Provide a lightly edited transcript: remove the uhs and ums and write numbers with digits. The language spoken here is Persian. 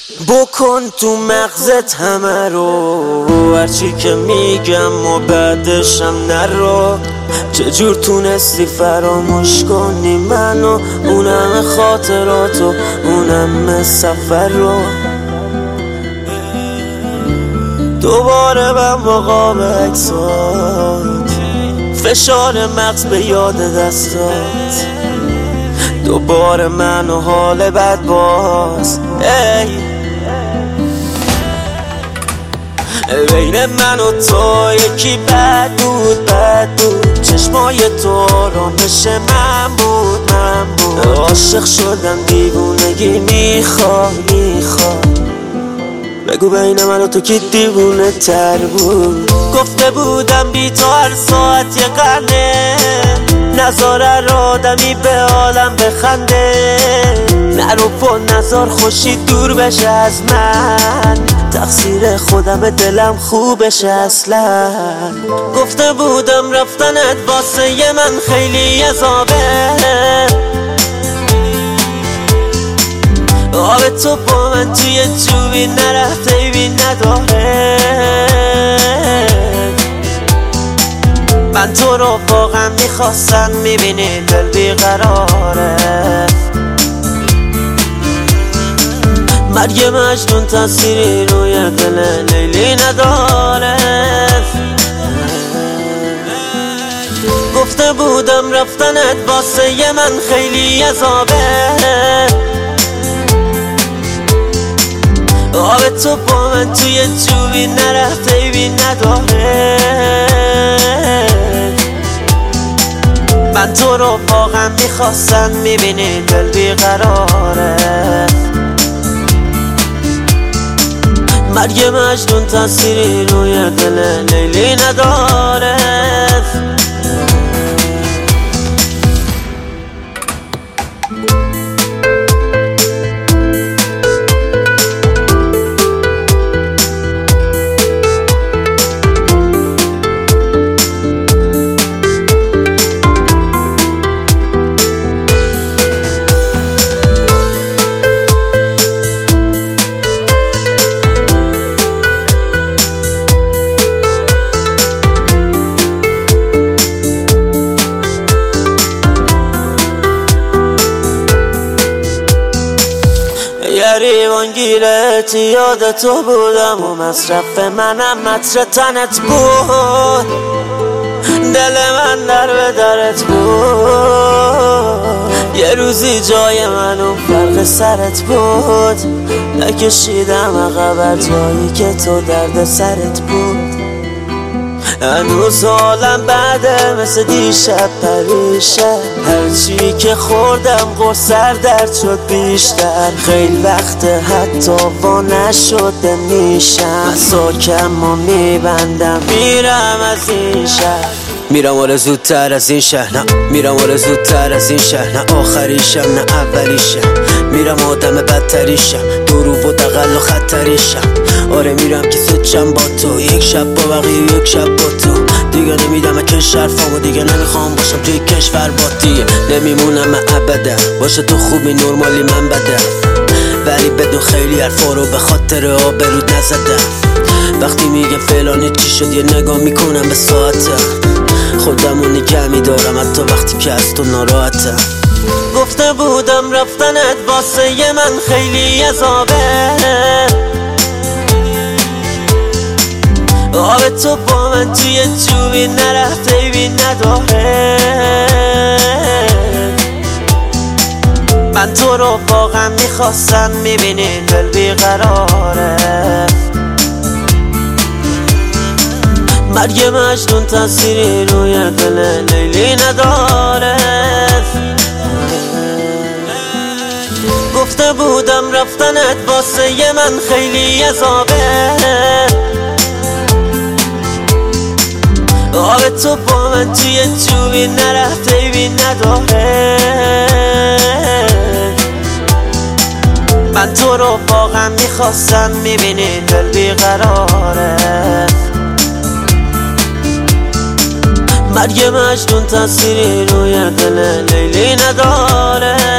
بکن تو مغزت همه رو، هرچی که میگم و بعدشم نرو. چجور تونستی فراموش کنی منو، اونم خاطراتو، اونم سفر رو. دوباره من مقام عکسات، فشار مغز به یاد دستات. دوباره من و حال بد باز. بین من و تو یکی بد بود، چشمای تو آرامش من بود. عاشق شدم دیوونگی میخواد. بگو بین من و تو کی دیوونه تر بود. گفته بودم بی تو هر ساعت یه قرنه، نذاره رو آدمی به عالم بخنده. نرو با نظر خوشی دور بشه از من، تقصیر خودم دلم خوبش اصلا. گفته بودم رفتنت واسه من خیلی عذابه، آب تو با من توی جوبی نرفته ایبی نداره. من تو رو واقعا میخواستم، میبینی دل بیقراره. مرگ مجنون تأثیری روی دل لیلی نداره. گفته بودم رفتنت واسه من خیلی عذابه، آب تو با من توی جوبی نرفته ایبی نداره. من تو رو واقعا میخواستم، میبینی دل بیقراره. مرگ مجنون تأثیری روی دل لیلی نداره. گریبان گیرت یاد تو بودم و مصرف منم متر تنت بود. دل من در به درت بود، یه روزی جای من اون فرق سرت بود. نکشیدم عقب جایی که تو درد سرت بود. هنوز حالم بعده مثل دیشب پریشه، هرچی که خوردم سر درد شد بیشتر. خیلی وقت حتی وا نشده میشم، ساکم و میبندم میرم از این شهر. میرم آره زودتر از این شهر، نه میرم آره زودتر از این شهر. نه آخریشم نه اولیشم، میرم آدم بدتریشم، درو و دقل و خطریشم. آره میرم که سوچم با تو، یک شب با بقیه یک شب با تو. دیگه نمیدم کشور فامو، دیگه نمیخوام باشم توی کشور با دیگه. نمیمونم من ابدا، باشه تو خوبی نرمالی من بدم. ولی بدون خیلی حرفا رو به خاطر آبرود نزدم. وقتی میگم فلانی چی شد یه نگاه میکنم به ساعتم، خودمو نگه میدارم حتی وقتی که از تو ناراحتم. گفته بودم رفتنت واسه من خیلی عذابه، آب تو با من توی جوبی نرفته ایبی نداره. من تو رو واقعا میخواستم، میبینی دل بیقراره. مرگ مجنون تأثیری روی دل لیلی نداره. گفته بودم رفتنت واسه من خیلی عذابه، آب تو با من توی جوبی نرفته ایبی نداره. من تو رو واقعا میخواستم، میبینی دل بیقراره. مرگ مجنون تأثیری روی دل لیلی نداره.